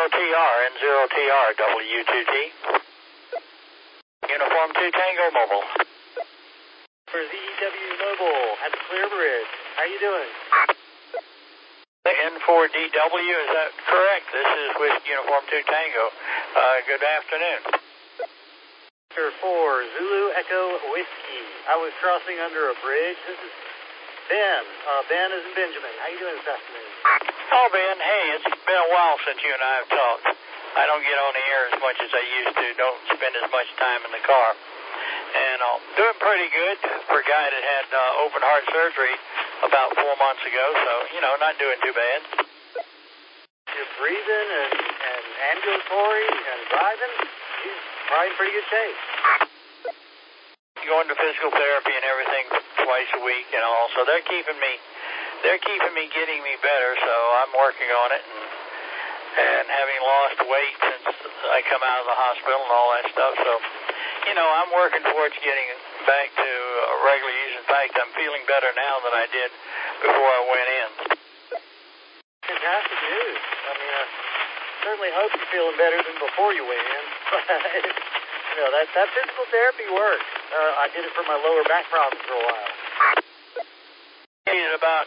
N0TR, N0TR, W2T. Uniform 2 Tango Mobile. For ZEW Mobile at the Clear Bridge. How you doing? The N4DW, is that correct? This is with Uniform 2 Tango. Good afternoon. Victor 4, Zulu Echo Whiskey. I was crossing under a bridge. This is Ben. Ben is in Benjamin. How you doing this afternoon? Oh, Ben, hey, it's been a while since you and I have talked. I don't get on the air as much as I used to. Don't spend as much time in the car. And I'm doing pretty good for a guy that had open heart surgery about 4 months ago. So, not doing too bad. You're breathing and ambulatory and driving. You're probably in pretty good shape. Going to physical therapy and everything twice a week and all. So they're keeping me getting me better. So I'm working on it and having lost weight since I come out of the hospital and all that stuff. So, I'm working towards getting back to regular use. In fact, I'm feeling better now than I did before I went in. Fantastic news. I mean, I certainly hope you're feeling better than before you went in. That physical therapy works. I did it for my lower back problems for a while. I did about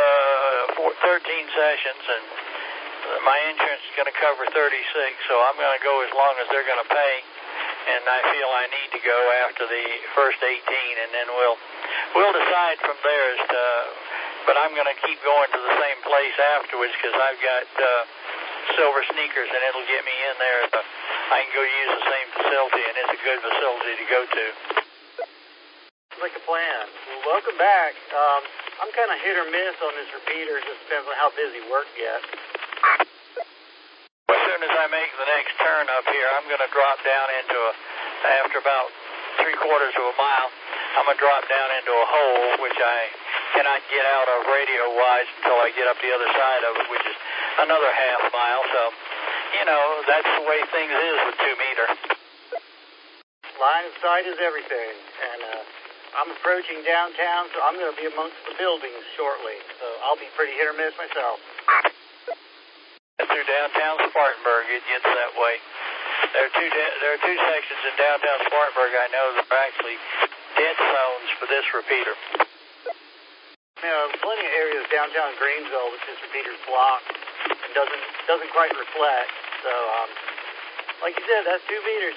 13 sessions, and my insurance is going to cover 36, so I'm going to go as long as they're going to pay. And I feel I need to go after the first 18, and then we'll decide from there as to. But I'm going to keep going to the same place afterwards because I've got silver sneakers, and it'll get me in there. I can go use the same facility, and it's a good facility to go to. Like a plan. Well, welcome back. I'm kind of hit or miss on this repeater. It just depends on how busy work gets. As soon as I make the next turn up here, I'm going to drop down after about 3/4 of a mile, I'm going to drop down into a hole, which I cannot get out of radio-wise until I get up the other side of it, which is another half mile. So, that's the way things is with 2 meter. Line of sight is everything. And I'm approaching downtown, so I'm going to be amongst the buildings shortly. So I'll be pretty hit or miss myself. Through downtown Spartanburg, it gets that way. There are two sections in downtown Spartanburg I know that are actually dead zones for this repeater. Plenty of areas downtown Greensville that this repeater's blocked and doesn't quite reflect. So, like you said, that's 2 meters.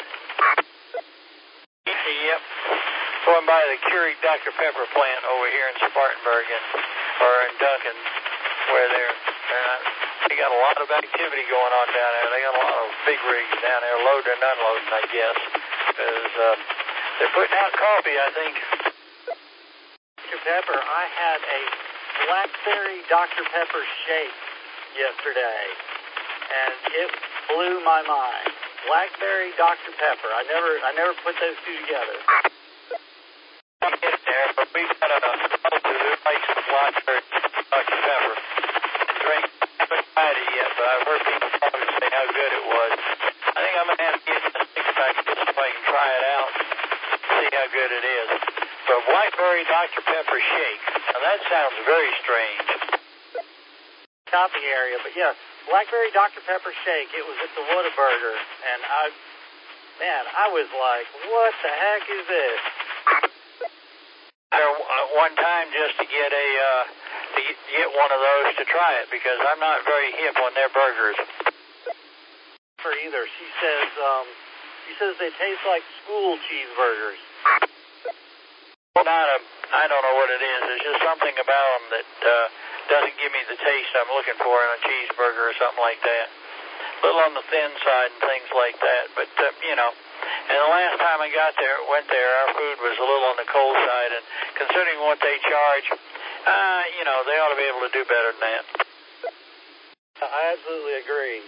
Yep. Going by the Keurig Dr. Pepper plant over here in Spartanburg or in Duncan, where they got a lot of activity going on down there. They got a lot of big rigs down there, loading and unloading, I guess, because they're putting out coffee, I think. Dr. Pepper, I had a blackberry Dr. Pepper shake yesterday, and it blew my mind. Blackberry Dr. Pepper. I never put those two together. There, but we've got a relative who likes the blackberry Dr. Pepper. Haven't tried it yet, but I've heard people talk and say how good it was. I think I'm going to have to get in a six-pack just so I can try it out, see how good it is. So blackberry Dr. Pepper shake. Now that sounds very strange. Copy area, but yes, blackberry Dr. Pepper shake. It was at the Whataburger, and I was like, what the heck is this? There one time just to get get one of those to try it because I'm not very hip on their burgers. For either, she says they taste like school cheeseburgers. I don't know what it is. There's just something about them that doesn't give me the taste I'm looking for in a cheeseburger or something like that. A little on the thin side and things like that, but And the last time I went there, our food was a little on the cold side, and considering what they charge, they ought to be able to do better than that. I absolutely agree.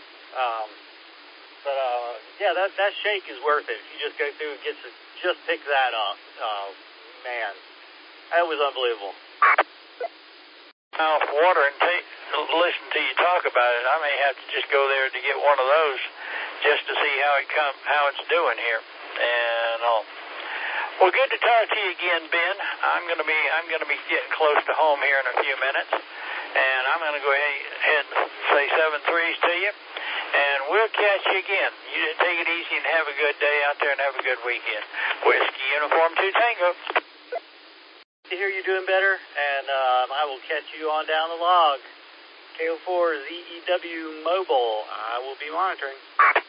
That shake is worth it. If you just go through and just pick that up. Man, that was unbelievable. Now, water and listen to you talk about it. I may have to just go there to get one of those just to see how it's doing here. And well, good to talk to you again, Ben. I'm going to be getting close to home here in a few minutes, and I'm going to go ahead and say 7 threes to you. And we'll catch you again. You take it easy and have a good day out there and have a good weekend. Whiskey Uniform 2 Tango. To hear you doing better, and I will catch you on down the log. KO4 ZEW Mobile. I will be monitoring.